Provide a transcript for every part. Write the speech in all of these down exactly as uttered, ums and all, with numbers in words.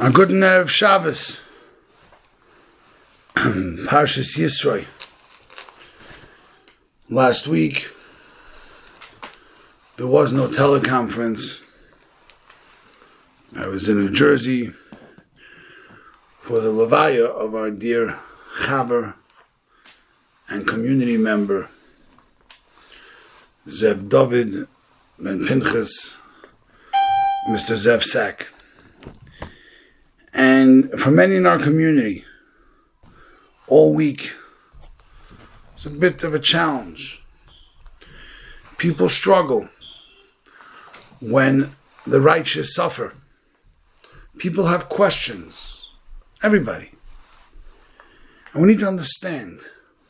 A good Erev Shabbos. Parshas Yisro. Last week, there was no teleconference. I was in New Jersey for the Levaya of our dear Chaber and community member, Zev David Ben Pinchas, Mister Zev Sack. And for many in our community, all week, it's a bit of a challenge. People struggle when the righteous suffer. People have questions. Everybody. And we need to understand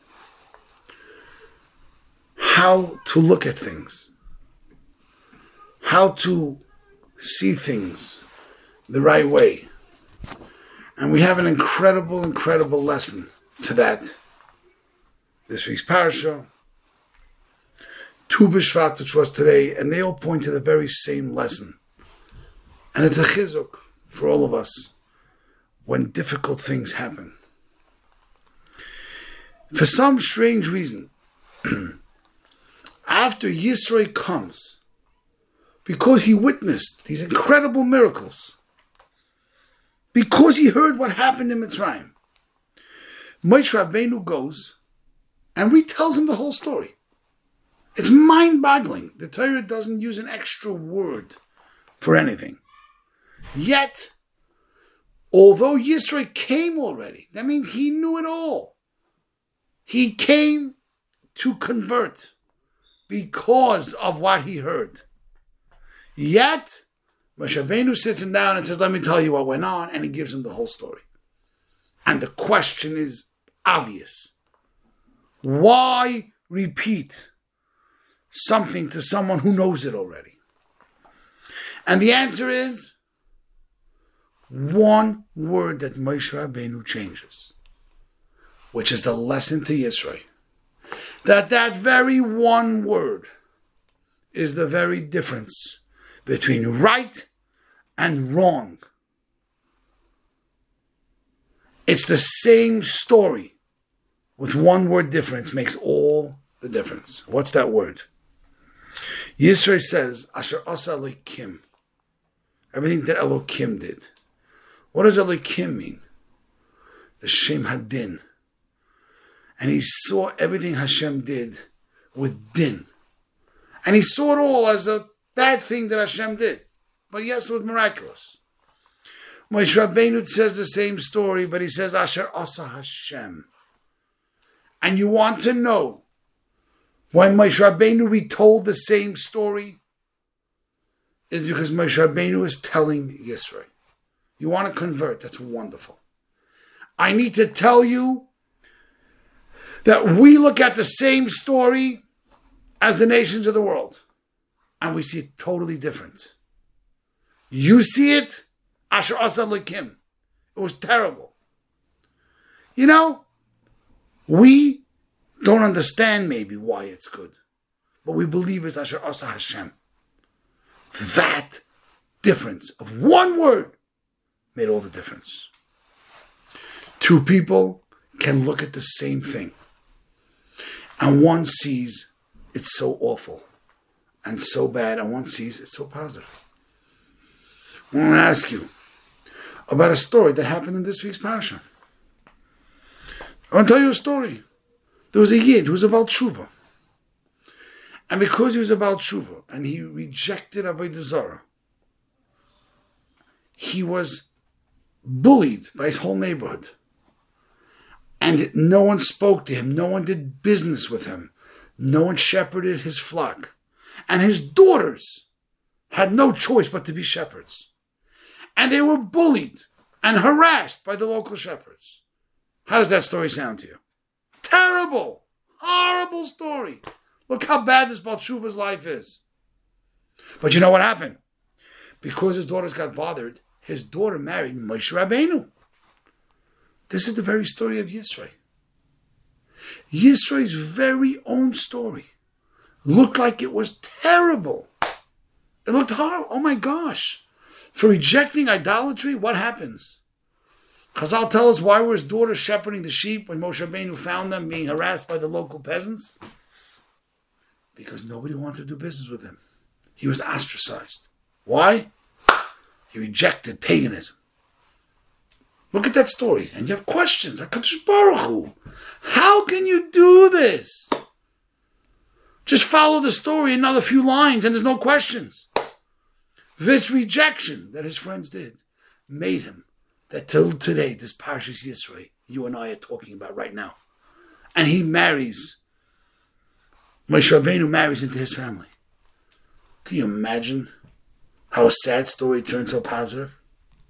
how to look at things, how to see things the right way. And we have an incredible, incredible lesson to that. This week's parasha, Tu B'Shvat, which was today, and they all point to the very same lesson. And it's a chizuk for all of us when difficult things happen. For some strange reason, after Yisro comes, because he witnessed these incredible miracles, because he heard what happened in Mitzrayim, Moshe Rabbeinu goes and retells him the whole story. It's mind-boggling. The Torah doesn't use an extra word for anything. Yet, although Yisro came already, that means he knew it all. He came to convert because of what he heard. Yet, Moshe Rabbeinu sits him down and says, let me tell you what went on, and he gives him the whole story. And the question is obvious. Why repeat something to someone who knows it already? And the answer is one word that Moshe Rabbeinu changes, which is the lesson to Yisro. That that very one word is the very difference between right and wrong. It's the same story with one word difference makes all the difference. What's that word? Yisro says, Asher asa Elokim. Everything that Elokim did. What does Elokim mean? The Shem Hadin. And he saw everything Hashem did with din. And he saw it all as a bad thing that Hashem did. But yes, it was miraculous. Moshe Rabbeinu says the same story, but he says, Asher asa Hashem. And you want to know why Moshe Rabbeinu retold the same story? Is because Moshe Rabbeinu is telling Yisro. You want to convert, that's wonderful. I need to tell you that we look at the same story as the nations of the world. And we see it totally different. You see it, Asher asa Elokim. It was terrible. You know, we don't understand maybe why it's good, but we believe it's Asher asa Hashem. That difference of one word made all the difference. Two people can look at the same thing, and one sees it's so awful and so bad, and one sees it's so positive. I want to ask you about a story that happened in this week's parasha. I want to tell you a story. There was a Yid who was about tshuva. And because he was about tshuva, and he rejected Avodah Zarah, he was bullied by his whole neighborhood. And no one spoke to him. No one did business with him. No one shepherded his flock. And his daughters had no choice but to be shepherds. And they were bullied and harassed by the local shepherds. How does that story sound to you? Terrible, horrible story. Look how bad this Baal Tshuva's life is. But you know what happened? Because his daughters got bothered, his daughter married Moshe Rabbeinu. This is the very story of Yisro. Yisro's very own story looked like it was terrible. It looked horrible. Oh my gosh. For rejecting idolatry, what happens? Chazal tell us why were his daughters shepherding the sheep when Moshe Rabbeinu found them being harassed by the local peasants? Because nobody wanted to do business with him. He was ostracized. Why? He rejected paganism. Look at that story, and you have questions. HaKadosh Baruch Hu, how can you do this? Just follow the story another few lines, and there's no questions. This rejection that his friends did made him that till today, this Parshas Yisro, you and I are talking about right now. And he marries, Moshe Rabbeinu marries into his family. Can you imagine how a sad story turned so positive?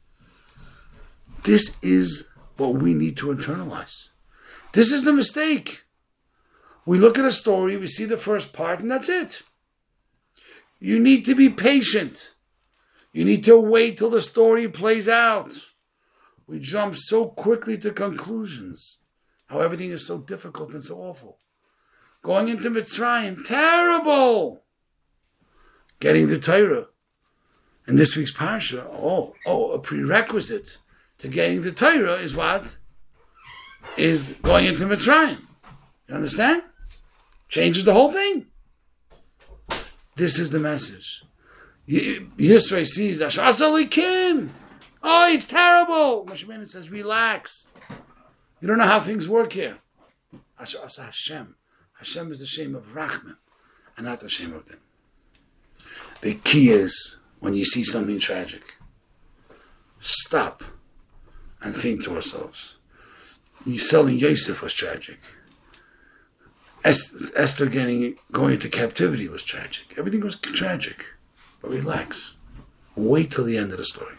This is what we need to internalize. This is the mistake. We look at a story, we see the first part, and that's it. You need to be patient. You need to wait till the story plays out. We jump so quickly to conclusions. How everything is so difficult and so awful. Going into Mitzrayim, terrible. Getting the Torah. In this week's Parsha, oh, oh, a prerequisite to getting the Torah is what? Is going into Mitzrayim. You understand? Changes the whole thing. This is the message. Yisro sees Asher Asa Elikim. Oh, it's terrible. Moshe Rabbeinu says, relax. You don't know how things work here. Asher Asa Hashem. Hashem is the shame of Rachman and not the shame of them. The key is when you see something tragic, stop and think to ourselves. Selling Yosef was tragic. Esther getting going into captivity was tragic. Everything was tragic. But relax. Wait till the end of the story.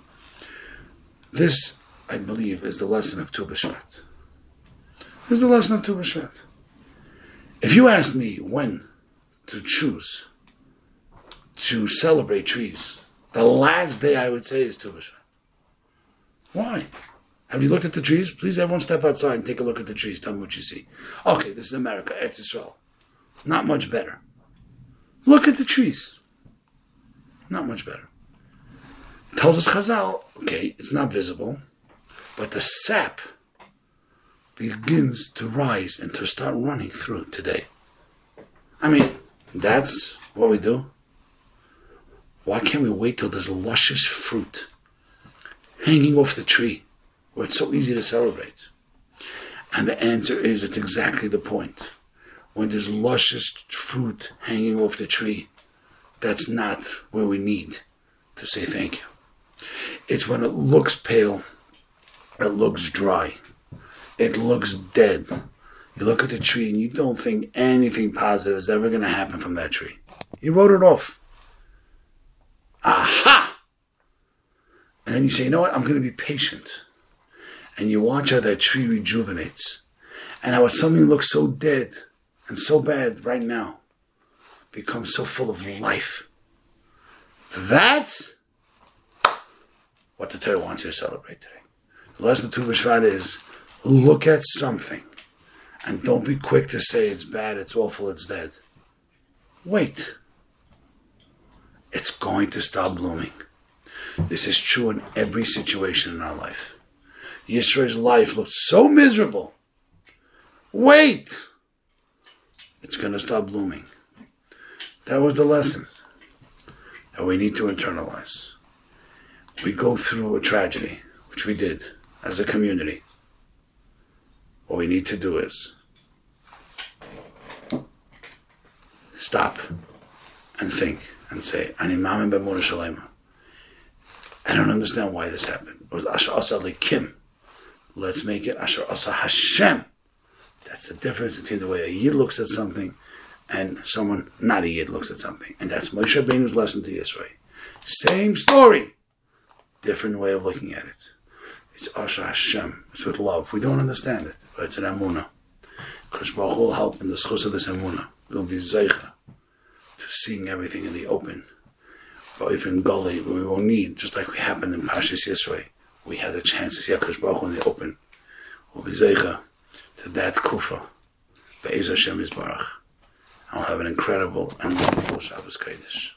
This, I believe, is the lesson of Tu B'Shvat. This is the lesson of Tu B'Shvat. If you ask me when to choose to celebrate trees, the last day I would say is Tu B'Shvat. Why? Have you looked at the trees? Please, everyone step outside and take a look at the trees. Tell me what you see. Okay, this is America, Eretz Yisrael. Not much better. Look at the trees. Not much better. Tells us Chazal, okay, it's not visible, but the sap begins to rise and to start running through today. I mean, that's what we do. Why can't we wait till there's luscious fruit hanging off the tree where it's so easy to celebrate? And the answer is, it's exactly the point. When there's luscious fruit hanging off the tree, that's not where we need to say thank you. It's when it looks pale, it looks dry, it looks dead. You look at the tree and you don't think anything positive is ever going to happen from that tree. You wrote it off. Aha! And then you say, you know what, I'm going to be patient. And you watch how that tree rejuvenates. And how something looks so dead and so bad right now becomes so full of life. That's what the Torah wants you to celebrate today. The lesson of Tu B'Shvat is, look at something and don't be quick to say it's bad, it's awful, it's dead. Wait. It's going to stop blooming. This is true in every situation in our life. Yisro's life looked so miserable. Wait. It's going to stop blooming. That was the lesson that we need to internalize. We go through a tragedy, which we did as a community. What we need to do is stop and think and say, Ani Mamen B'Emunah Shalema. I don't understand why this happened. It was Asher Asa Elikim. Let's make it Asher Asa Hashem. That's the difference between the way a Yid looks at something and someone not a Yid looks at something. And that's Moshe Rabbeinu's lesson to Yisro. Same story. Different way of looking at it. It's Asher Hashem. It's with love. We don't understand it, but it's an Emunah. Because Baruch Hu will help in the schus of this Emunah. We'll be Zeicha to seeing everything in the open. But if in Gully, we will need, just like we happened in Parshas Yisro, we had the chance to see HaKadosh Baruch Hu in the open. We'll be Zeicha to that Kufa. Be'ez Hashem Yisbarach. I'll have an incredible and wonderful Shabbos Kodesh.